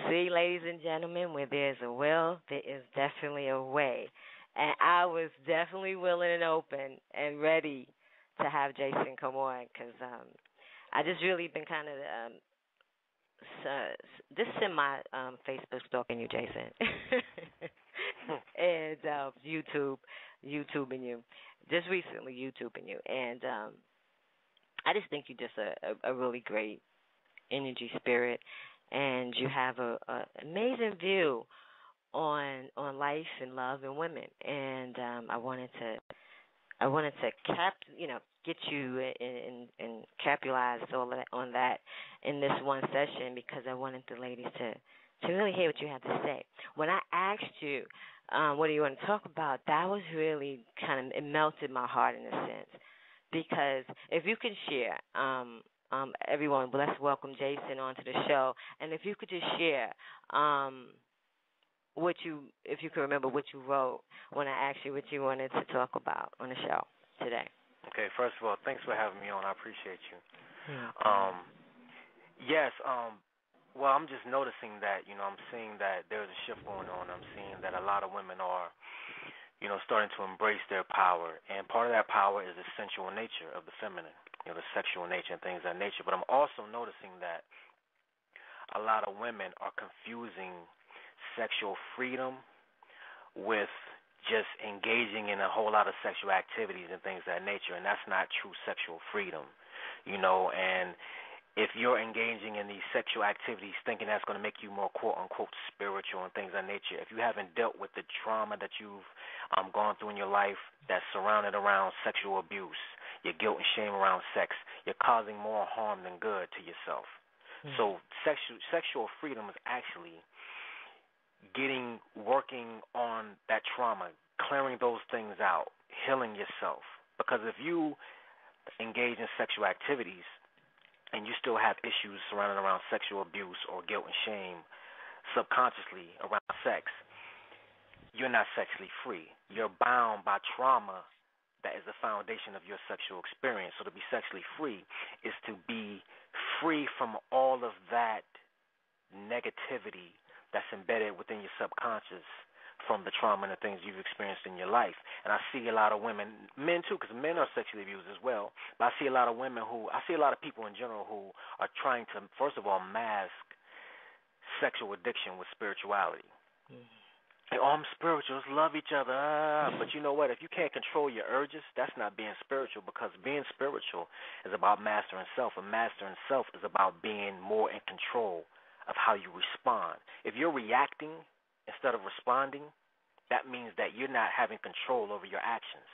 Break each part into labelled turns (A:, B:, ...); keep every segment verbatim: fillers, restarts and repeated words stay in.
A: See, ladies and gentlemen, where there's a will, there is definitely a way. And I was definitely willing and open and ready to have Jason come on because um, I just really been kind of um, so, just semi um, Facebook stalking you, Jason, and uh, YouTube, YouTubing you, just recently YouTubing you, and um, I just think you're just a, a, a really great energy spirit, and you have a, a amazing view on on life and love and women. And um, I wanted to I wanted to cap you know get you and and capitalize all that on that in this one session because I wanted the ladies to to really hear what you had to say. When I asked you um, what do you want to talk about, that was really kind of it melted my heart in a sense because if you can share. Um, Um, everyone, let's welcome Jason onto the show. And if you could just share um, what you, if you can remember what you wrote when I asked you what you wanted to talk about on the show today.
B: Okay, first of all, thanks for having me on. I appreciate you.
A: Mm-hmm.
B: Um, yes, um, well, I'm just noticing that, you know, I'm seeing that there's a shift going on. I'm seeing that a lot of women are, you know, starting to embrace their power. And part of that power is the sensual nature of the feminine. You know, the sexual nature and things of that nature. But I'm also noticing that a lot of women are confusing sexual freedom with just engaging in a whole lot of sexual activities and things of that nature, and that's not true sexual freedom, you know. And if you're engaging in these sexual activities thinking that's going to make you more quote-unquote spiritual and things of that nature, if you haven't dealt with the trauma that you've um, gone through in your life that's surrounded around sexual abuse, your guilt and shame around sex, you're causing more harm than good to yourself. Mm-hmm. So sexual sexual freedom is actually getting, working on that trauma, clearing those things out, healing yourself. Because if you engage in sexual activities and you still have issues surrounding around sexual abuse or guilt and shame subconsciously around sex, you're not sexually free. You're bound by trauma that is the foundation of your sexual experience. So to be sexually free is to be free from all of that negativity that's embedded within your subconscious from the trauma and the things you've experienced in your life. And I see a lot of women, men too, because men are sexually abused as well, but I see a lot of women who, I see a lot of people in general who are trying to, first of all, mask sexual addiction with spirituality. Mm-hmm. Like, oh, I'm spiritual, let's love each other. Ah. But you know what? If you can't control your urges, that's not being spiritual, because being spiritual is about mastering self, and mastering self is about being more in control of how you respond. If you're reacting instead of responding, that means that you're not having control over your actions.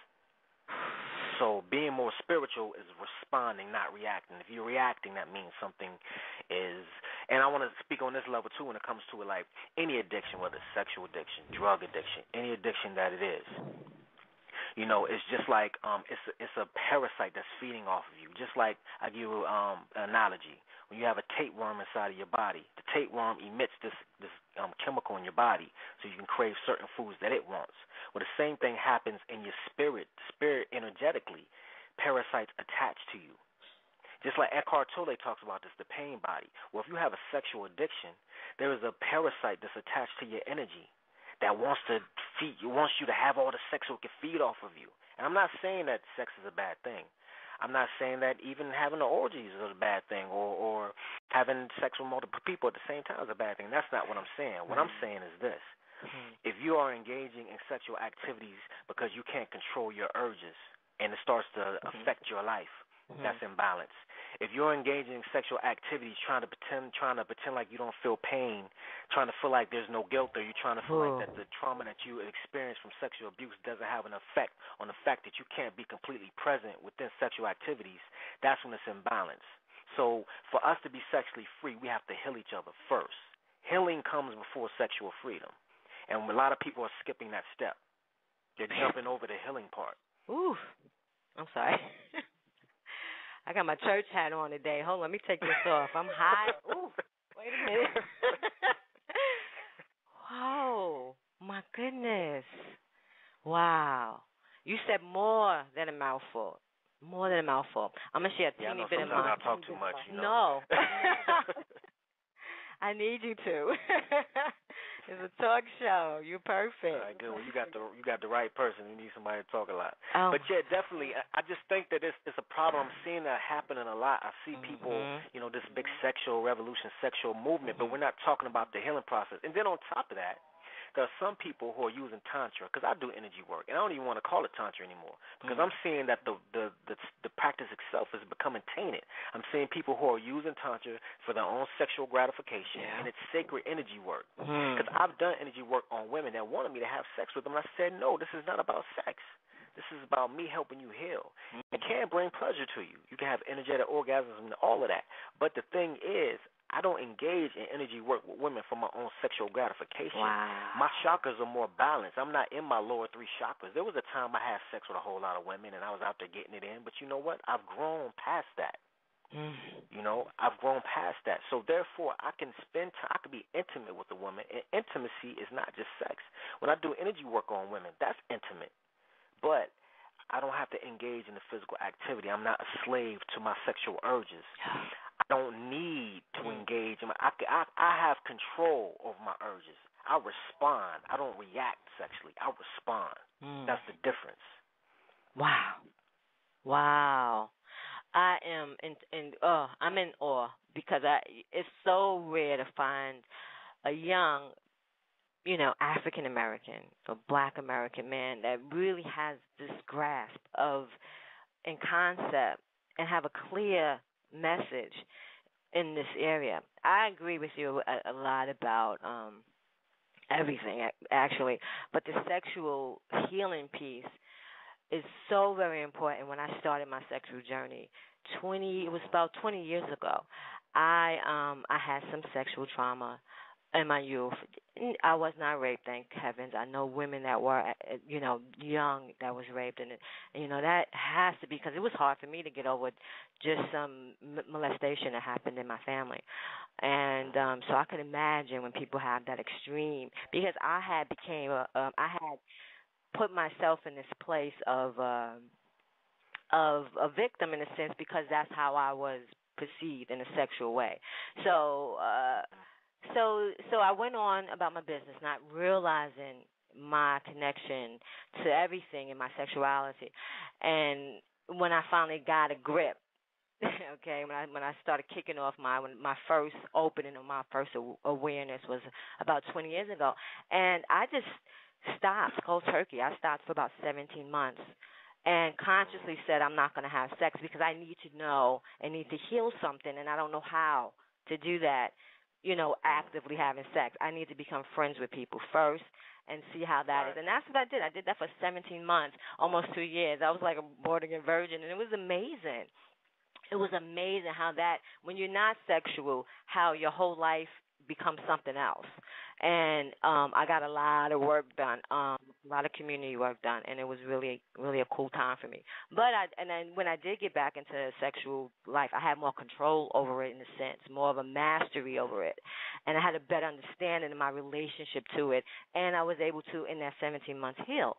B: So being more spiritual is responding, not reacting. If you're reacting, that means something is, and I want to speak on this level too when it comes to it, like any addiction, whether it's sexual addiction, drug addiction, any addiction that it is, you know, it's just like um, it's a, it's a parasite that's feeding off of you. Just like I give you um, an analogy. When you have a tapeworm inside of your body, the tapeworm emits this this um, chemical in your body, so you can crave certain foods that it wants. Well, the same thing happens in your spirit. Spirit energetically, parasites attach to you. Just like Eckhart Tolle talks about this, the pain body. Well, if you have a sexual addiction, there is a parasite that's attached to your energy that wants to feed you, wants you to have all the sex so it can feed off of you. And I'm not saying that sex is a bad thing. I'm not saying that even having an orgies is a bad thing, or, or having sex with multiple people at the same time is a bad thing. That's not what I'm saying. What I'm saying is this. Mm-hmm. If you are engaging in sexual activities because you can't control your urges and it starts to mm-hmm. affect your life, mm-hmm. that's imbalance. If you're engaging in sexual activities trying to pretend trying to pretend like you don't feel pain, trying to feel like there's no guilt, or you're trying to feel oh. like that the trauma that you experience from sexual abuse doesn't have an effect on the fact that you can't be completely present within sexual activities, that's when it's imbalance. So for us to be sexually free, we have to heal each other first. Healing comes before sexual freedom. And a lot of people are skipping that step. They're jumping over the healing part.
A: Ooh, I'm sorry. I got my church hat on today. Hold on, let me take this off. I'm hot. Ooh, wait a minute. Whoa, my goodness. Wow. You said more than a mouthful. More than a mouthful. I'm going to share a
B: yeah,
A: teeny
B: I know
A: bit of
B: my...
A: my...
B: I talk too much, you know.
A: No. I need you to. It's a talk show. You're perfect.
B: All right, good. Well, you got the you got the right person. You need somebody to talk a lot.
A: Oh.
B: But yeah, definitely. I, I just think that it's it's a problem. I'm seeing that happening a lot. I see people,
A: Mm-hmm.
B: you know, this big sexual revolution, sexual movement, but we're not talking about the healing process. And then on top of that, there are some people who are using tantra, because I do energy work, and I don't even want to call it tantra anymore, because mm-hmm. I'm seeing that the, the the the practice itself is becoming tainted. I'm seeing people who are using tantra for their own sexual gratification, yeah. and it's sacred energy work. Because mm-hmm. I've done energy work on women that wanted me to have sex with them, and I said, no, this is not about sex. This is about me helping you heal. Mm-hmm. It can bring pleasure to you. You can have energetic orgasms and all of that. But the thing is, I don't engage in energy work with women for my own sexual gratification.
A: Wow.
B: My chakras are more balanced. I'm not in my lower three chakras. There was a time I had sex with a whole lot of women, and I was out there getting it in. But you know what? I've grown past that. Mm. You know, I've grown past that. So therefore, I can spend time. I can be intimate with a woman, and intimacy is not just sex. When I do energy work on women, that's intimate. But I don't have to engage in the physical activity. I'm not a slave to my sexual urges. I don't need to engage. In my, I, I, I have control over my urges. I respond. I don't react sexually. I respond. Mm. That's the difference.
A: Wow. Wow. I am in, in uh, I'm in awe because I it's so rare to find a young, you know, African American or Black American man that really has this grasp of and concept and have a clear message in this area. I agree with you a, a lot about um, everything, actually, but the sexual healing piece is so very important. When I started my sexual journey, twenty it was about twenty years ago. I um I had some sexual trauma in my youth. I was not raped, thank heavens. I know women that were, you know, young that was raped, and, and you know that has to be because it was hard for me to get over just some molestation that happened in my family, and um, so I could imagine when people have that extreme because I had became a, um, I had put myself in this place of um, of a victim in a sense because that's how I was perceived in a sexual way. So. Uh, So so I went on about my business, not realizing my connection to everything in my sexuality. And when I finally got a grip, okay, when I when I started kicking off my when my first opening of my first awareness was about twenty years ago, and I just stopped cold turkey. I stopped for about seventeen months. And consciously said I'm not going to have sex because I need to know and need to heal something, and I don't know how to do that. You know, actively having sex. I need to become friends with people first and see how that right. is. And that's what I did. I did that for seventeen months, almost two years. I was like a born-again virgin, and it was amazing. It was amazing how that, when you're not sexual, how your whole life becomes something else. And um, I got a lot of work done, um, a lot of community work done, and it was really, really a cool time for me. But I, and then when I did get back into sexual life, I had more control over it in a sense, more of a mastery over it, and I had a better understanding of my relationship to it, and I was able to, in that seventeen months, heal.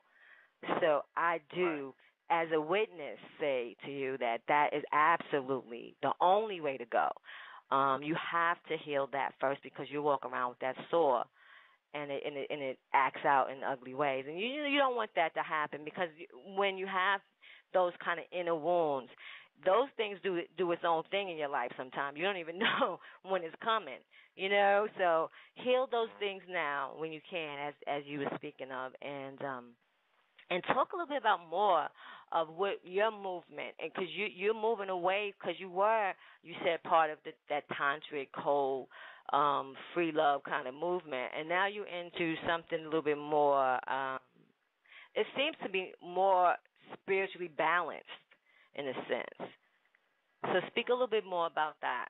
A: So I do, as a witness, say to you that that is absolutely the only way to go. Um, you have to heal that first because you walk around with that sore, and it and it, and it acts out in ugly ways. And you you don't want that to happen because when you have those kind of inner wounds, those things do do its own thing in your life. Sometimes you don't even know when it's coming. You know, so heal those things now when you can, as as you were speaking of, and um, and talk a little bit about more of what your movement, and because you you're moving away, because you were, you said, part of the, that tantric whole um, free love kind of movement, and now you're into something a little bit more. Um, it seems to be more spiritually balanced in a sense. So speak a little bit more about that.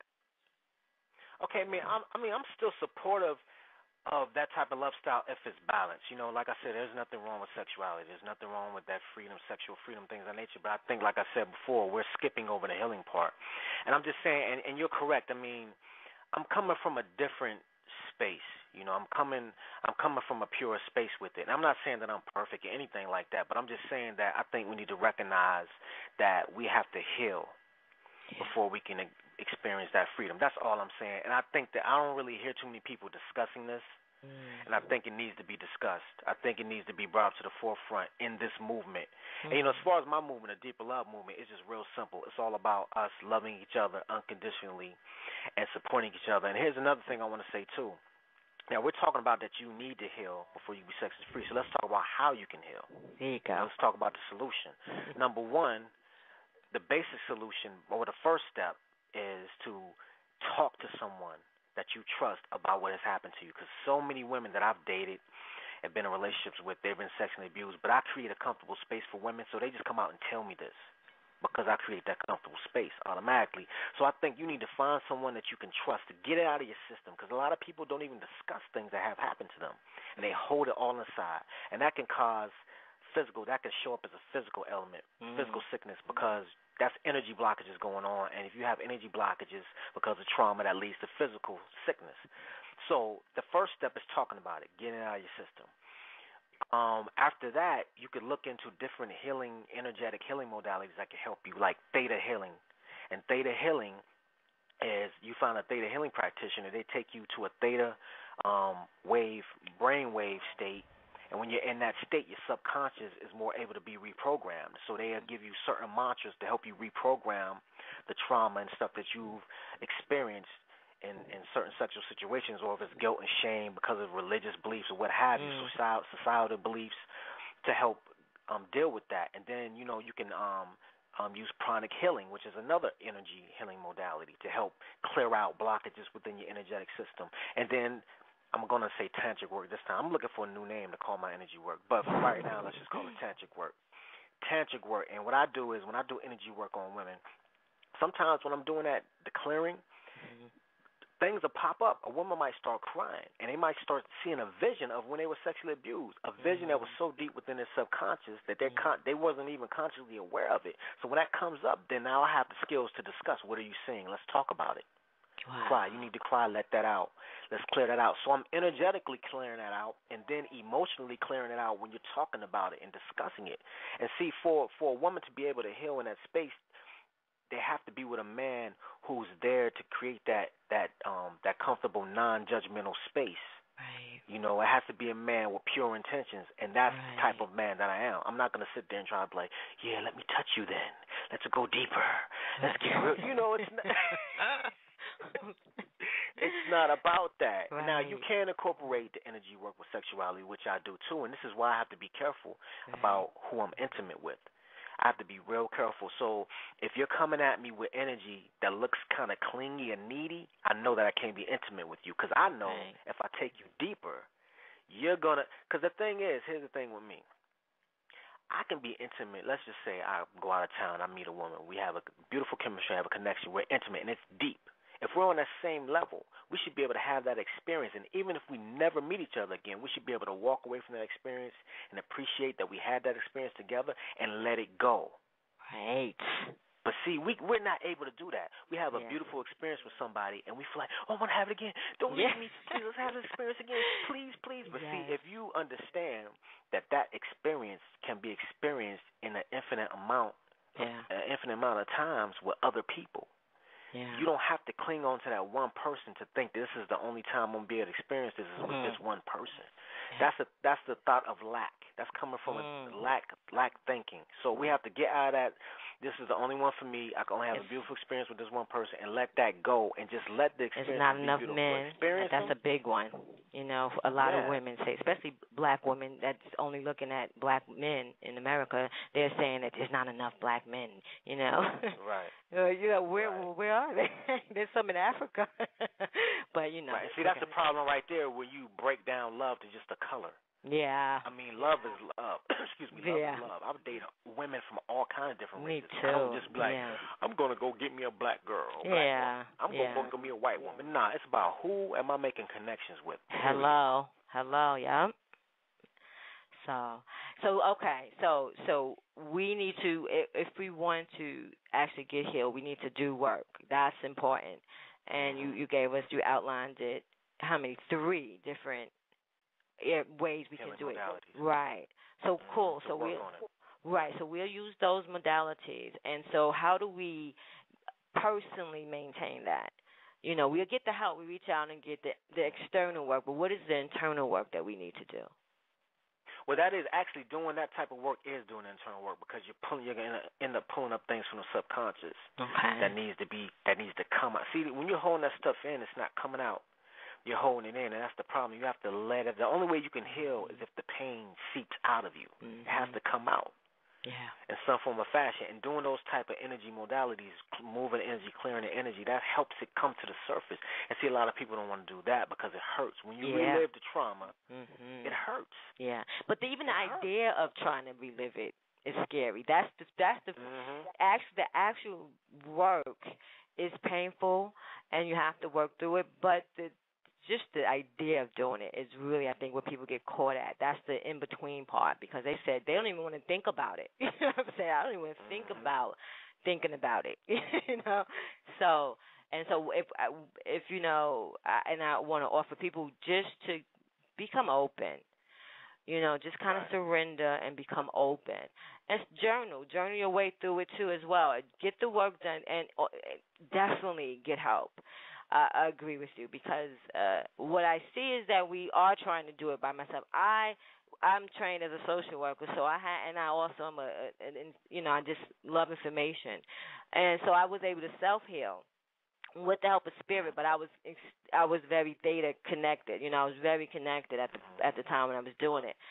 B: Okay, I mean, I'm, I mean, I'm still supportive of that type of lifestyle if it's balanced. You know, like I said, there's nothing wrong with sexuality. There's nothing wrong with that freedom, sexual freedom, things of nature. But I think, like I said before, we're skipping over the healing part. And I'm just saying, and, and you're correct. I mean, I'm coming from a different space. You know, I'm coming I'm coming from a pure space with it. And I'm not saying that I'm perfect or anything like that, but I'm just saying that I think we need to recognize that we have to heal before we can experience that freedom. That's all I'm saying. And I think that I don't really hear too many people discussing this.
A: Mm.
B: And I think it needs to be discussed. I think it needs to be brought up to the forefront in this movement.
A: Mm.
B: And, you know, as far as my movement, the Deeper Love movement, it's just real simple. It's all about us loving each other unconditionally and supporting each other. And here's another thing I want to say, too. Now, we're talking about that you need to heal before you be sexually free. So let's talk about how you can heal.
A: There you go.
B: Let's talk about the solution. Number one, the basic solution, or the first step, is to talk to someone that you trust about what has happened to you. Because so many women that I've dated and been in relationships with, they've been sexually abused. But I create a comfortable space for women, so they just come out and tell me this because I create that comfortable space automatically. So I think you need to find someone that you can trust to get it out of your system, because a lot of people don't even discuss things that have happened to them, and they hold it all inside. And that can cause physical, that can show up as a physical element, mm. physical sickness, because that's energy blockages going on. And if you have energy blockages because of trauma, that leads to physical sickness. So the first step is talking about it, getting it out of your system. Um, after that, you could look into different healing, energetic healing modalities that can help you, like theta healing. And theta healing is, you find a theta healing practitioner, they take you to a theta um, wave, brain wave state. And when you're in that state, your subconscious is more able to be reprogrammed. So they'll give you certain mantras to help you reprogram the trauma and stuff that you've experienced in, in certain sexual situations, or if it's guilt and shame because of religious beliefs or what have you,
A: Mm.
B: societal, societal beliefs, to help um, deal with that. And then, you know, you can um, um, use pranic healing, which is another energy healing modality, to help clear out blockages within your energetic system. And then I'm going to say tantric work this time. I'm looking for a new name to call my energy work. But for right now, let's just call it tantric work. Tantric work. And what I do is when I do energy work on women, sometimes when I'm doing that, the clearing, mm-hmm. things will pop up. A woman might start crying, and they might start seeing a vision of when they were sexually abused, a vision mm-hmm. that was so deep within their subconscious that they mm-hmm. con- they wasn't even consciously aware of it. So when that comes up, then now I have the skills to discuss, what are you seeing? Let's talk about it. Wow. Cry. You need to cry. Let that out. Let's clear that out. So I'm energetically clearing that out, and then emotionally clearing it out when you're talking about it and discussing it. And see, for for a woman to be able to heal in that space, they have to be with a man who's there to create that that um that comfortable, non-judgmental space.
A: Right.
B: You know, it has to be a man with pure intentions, and that's right. the type of man that I am. I'm not going to sit there and try to be like, yeah, let me touch you then. Let's go deeper. Let's get real. You know, it's not. It's not about that. Right. Now, you can incorporate the energy work with sexuality, which I do too, and this is why I have to be careful right. about who I'm intimate with. I have to be real careful. So if you're coming at me with energy that looks kind of clingy and needy, I know that I can't be intimate with you, because I know right. if I take you deeper, you're going to – because the thing is, here's the thing with me. I can be intimate. Let's just say I go out of town, I meet a woman. We have a beautiful chemistry, have a connection. We're intimate, and it's deep. If we're on that same level, we should be able to have that experience. And even if we never meet each other again, we should be able to walk away from that experience and appreciate that we had that experience together and let it go.
A: Right.
B: But see, we, we're not able to do that. We have a
A: yeah.
B: beautiful experience with somebody, and we feel like, oh, I want to have it again. Don't
A: yeah.
B: leave me. Please, let's have this experience again. Please, please. But
A: yes.
B: see, if you understand that that experience can be experienced in an infinite amount,
A: yeah.
B: an infinite amount of times with other people,
A: yeah.
B: you don't have to cling on to that one person to think this is the only time I'm going to be able to experience this is with mm. this one person. Yeah. That's a that's the thought of lack. That's coming from mm. a lack lack thinking. So we have to get out of that. This is the only one for me. I can only have it's, a beautiful experience with this one person, and let that go, and just let the experience
A: be beautiful. It's not enough
B: beautiful.
A: men.
B: Experience
A: That's
B: them.
A: a big one. You know, a lot
B: yeah.
A: of women say, especially black women that's only looking at black men in America, they're saying that there's not enough black men, you know.
B: Right.
A: uh, you know, where
B: right.
A: where are they? There's some in Africa. But, you know.
B: Right. See, that's the problem right there when you break down love to just a color.
A: Yeah.
B: I mean, love is love. Excuse me, love
A: yeah.
B: is love. I would date women from all kinds of different
A: me
B: races.
A: too.
B: I don't just be like,
A: yeah.
B: I'm going to go get me a black girl. Black
A: yeah.
B: woman. I'm
A: yeah.
B: going to go get me a white woman. Nah, it's about who am I making connections with.
A: Hello. Hello, yeah. So, so okay, so so we need to, if we want to actually get healed, we need to do work. That's important. And you, you gave us, you outlined it, how many? Three different ways we
B: Healing
A: can do
B: modalities.
A: it. Right. So cool.
B: So,
A: so we
B: we'll
A: right. So we'll use those modalities. And so how do we personally maintain that? You know, we'll get the help, we reach out and get the the external work, but what is the internal work that we need to do?
B: Well, that is actually doing that type of work is doing internal work, because you're pulling, you're gonna end up pulling up things from the subconscious
A: Okay.
B: that needs to be that needs to come out. See, when you're holding that stuff in, it's not coming out. You're holding it in, and that's the problem. You have to let it. The only way you can heal is if the pain seeps out of you.
A: Mm-hmm.
B: It has to come out.
A: Yeah.
B: In some form or fashion. And doing those type of energy modalities, moving energy, clearing the energy, that helps it come to the surface. And see, a lot of people don't want to do that because it hurts. When you
A: yeah.
B: relive the trauma,
A: mm-hmm.
B: it hurts.
A: Yeah. But the, even
B: it
A: the
B: hurts.
A: idea of trying to relive it is scary. That's the that's the
B: mm-hmm.
A: actual the actual work is painful, and you have to work through it. But the just the idea of doing it is really, I think, what people get caught at. That's the in-between part, because they said they don't even want to think about it. You know what I'm saying? I don't even want to think
B: mm-hmm.
A: about thinking about it. You know? So, and so if, if you know, I, and I want to offer people just to become open, you know, just kind of
B: right.
A: surrender and become open. And journal. Journal your way through it, too, as well. Get the work done, and uh, definitely get help. Uh, I agree with you, because uh, what I see is that we are trying to do it by myself. I I'm trained as a social worker, so I ha- and I also am a, a, a you know I just love information, and so I was able to self heal with the help of spirit. But I was I was very theta connected. You know, I was very connected at the at the time when I was doing it.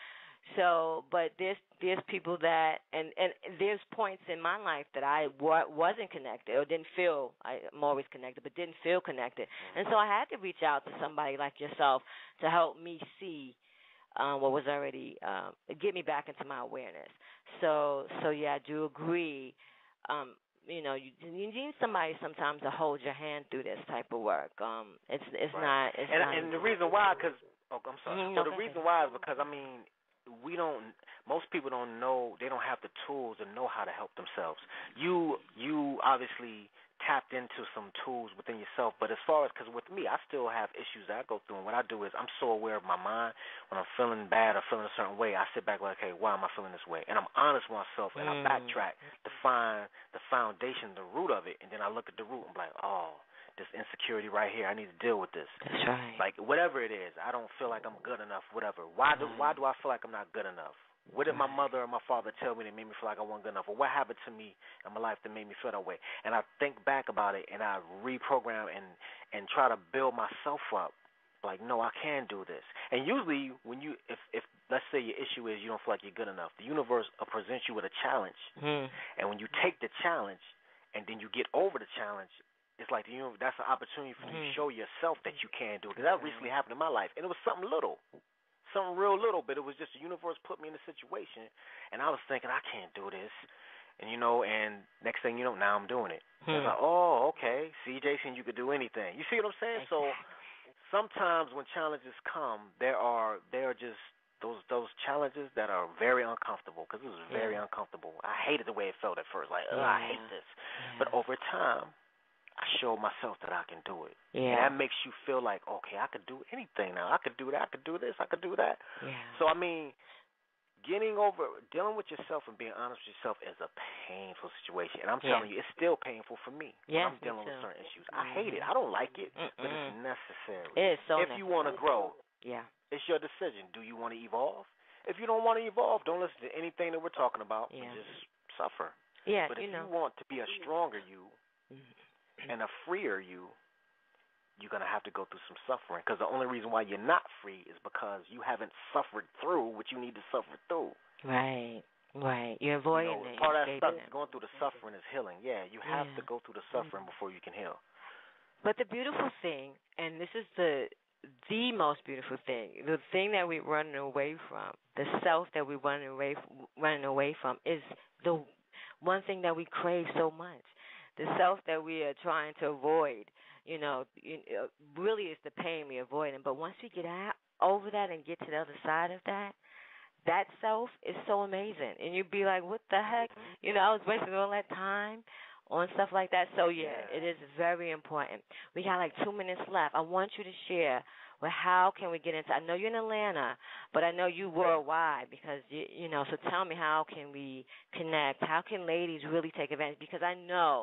A: So, but there's there's people that, and, and there's points in my life that I wa- wasn't connected or didn't feel, I, I'm always connected, but didn't feel connected. And so I had to reach out to somebody like yourself to help me see um, what was already, um, get me back into my awareness. So, so yeah, I do agree. Um, you know, you, you need somebody sometimes to hold your hand through this type of work. Um, it's it's
B: right.
A: not. It's
B: and,
A: not.
B: And the reason why, because, oh, I'm sorry.
A: Mm-hmm,
B: well,
A: no,
B: the reason why is because, I mean, we don't, most people don't know, they don't have the tools to know how to help themselves. You you obviously tapped into some tools within yourself, but as far as, because with me, I still have issues that I go through, and what I do is I'm so aware of my mind. When I'm feeling bad or feeling a certain way, I sit back like, hey, why am I feeling this way? And I'm honest with myself, and
A: mm.
B: I backtrack to find the foundation, the root of it, and then I look at the root and I'm like, oh, this insecurity right here, I need to deal with this.
A: That's right.
B: Like, whatever it is, I don't feel like I'm good enough, whatever. Why do, why do I feel like I'm not good enough? What did my mother or my father tell me that made me feel like I wasn't good enough? Or what happened to me in my life that made me feel that way? And I think back about it, and I reprogram and, and try to build myself up. Like, no, I can do this. And usually when you, if, if let's say your issue is you don't feel like you're good enough, the universe will present you with a challenge.
A: Mm.
B: And when you take the challenge and then you get over the challenge, it's like the universe, that's an opportunity for you to show yourself that you can do it. Because that recently happened in my life, and it was something little. Something real little, but it was just the universe put me in a situation, and I was thinking, I can't do this. And, you know, and next thing you know, now I'm doing it. Hmm. It's like, oh, okay. See, Jason, you could do anything. You see what I'm saying? Exactly. So sometimes when challenges come, there are there are just those those challenges that are very uncomfortable, because it was very yeah. uncomfortable. I hated the way it felt at first. Like, oh, yeah. I hate this. Yeah. But over time, I showed myself that I can do it.
A: Yeah.
B: And that makes you feel like, okay, I could do anything now. I could do that. I could do this. I could do that.
A: Yeah.
B: So, I mean, getting over, dealing with yourself and being honest with yourself is a painful situation. And I'm telling
A: yeah.
B: you, it's still painful for me
A: yes,
B: when I'm dealing
A: with
B: certain issues.
A: Mm-hmm.
B: I hate it. I don't like it,
A: Mm-mm.
B: but it's necessary.
A: It is so
B: If
A: necessary.
B: you want to grow,
A: yeah,
B: it's your decision. Do you want to evolve? If you don't want to evolve, don't listen to anything that we're talking about.
A: Yeah.
B: Just suffer.
A: Yeah,
B: but if
A: you, know.
B: you want to be a stronger you,
A: mm-hmm.
B: and a freer you, you're going to have to go through some suffering, because the only reason why you're not free is because you haven't suffered through what you need to suffer through.
A: Right, right. You're avoiding
B: you know,
A: it.
B: Part of that stuff, going through the suffering is healing. Yeah, you have
A: yeah.
B: to go through the suffering mm-hmm. before you can heal.
A: But the beautiful thing, and this is the the most beautiful thing, the thing that we're running away from, the self that we're running away, running away from, is the one thing that we crave so much. The self that we are trying to avoid, you know, really is the pain we're avoiding. But once we get out over that and get to the other side of that, that self is so amazing. And you'd be like, what the heck? You know, I was wasting all that time on stuff like that. So, yeah,
B: yeah,
A: it is very important. We got like two minutes left. I want you to share, well, how can we get into, I know you're in Atlanta, but I know you worldwide, because, you, you know, so tell me, how can we connect? How can ladies really take advantage? Because I know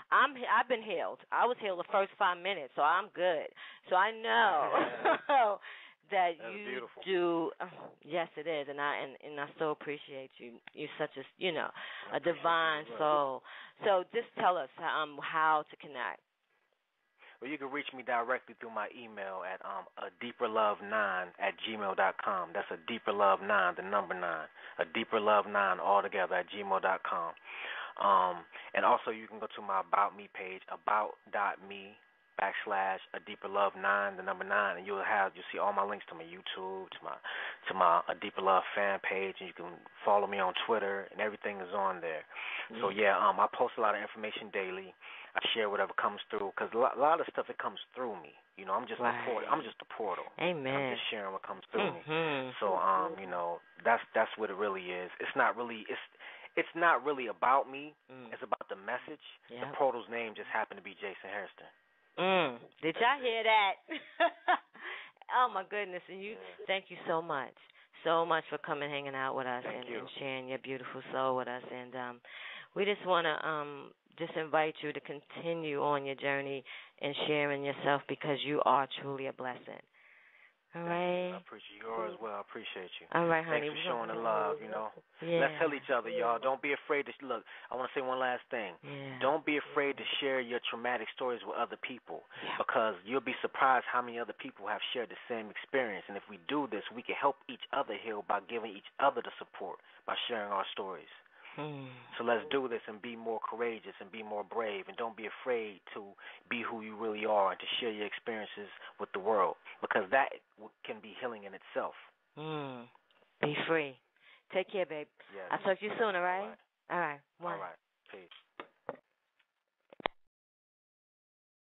A: I'm I've been healed. I was healed the first five minutes, so I'm good. So I know that
B: That's
A: you
B: beautiful.
A: do. Uh, yes, it is, and I and, and I so appreciate you. You're such a you know
B: I
A: a divine
B: you
A: soul. So just tell us um how to connect.
B: Well, you can reach me directly through my email at um a deeper love nine at gmail dot com. That's a deeper love nine, the number nine, a deeper love nine altogether at gmail dot com. Um, and also you can go to my About Me page, about dot me backslash a deeper love nine, the number nine, and you'll have you'll see all my links to my YouTube, to my to my a deeper love fan page, and you can follow me on Twitter, and everything is on there. Mm-hmm. So yeah, um, I post a lot of information daily. I share whatever comes through, because a lot, a lot of stuff it comes through me. You know, I'm just
A: right.
B: a portal. I'm just a portal.
A: Amen.
B: I'm just sharing what comes through
A: mm-hmm.
B: me. So um, you know, that's that's what it really is. It's not really it's it's not really about me. Mm. It's about the message. Yep. The portal's name just happened to be Jason Hairston.
A: Mm. Did y'all hear that? Oh my goodness! And you, yeah. Thank you so much, so much for coming, hanging out with us, and, and sharing your beautiful soul with us. And um, we just want to um, just invite you to continue on your journey and sharing yourself, because you are truly a blessing. All right.
B: I appreciate you as well. I appreciate you.
A: All right, honey.
B: Thanks for showing the love, you know.
A: Yeah.
B: Let's tell each other, y'all. Don't be afraid to look. I want to say one last thing.
A: Yeah.
B: Don't be afraid to share your traumatic stories with other people,
A: yeah.
B: because you'll be surprised how many other people have shared the same experience. And if we do this, we can help each other heal by giving each other the support, by sharing our stories.
A: Hmm.
B: So let's do this and be more courageous and be more brave, and don't be afraid to be who you really are and to share your experiences with the world, because that can be healing in itself.
A: Hmm. Be free. Take care, babe.
B: Yes.
A: I'll talk to you soon, all right?
B: All right.
A: All right. One.
B: All right. Peace.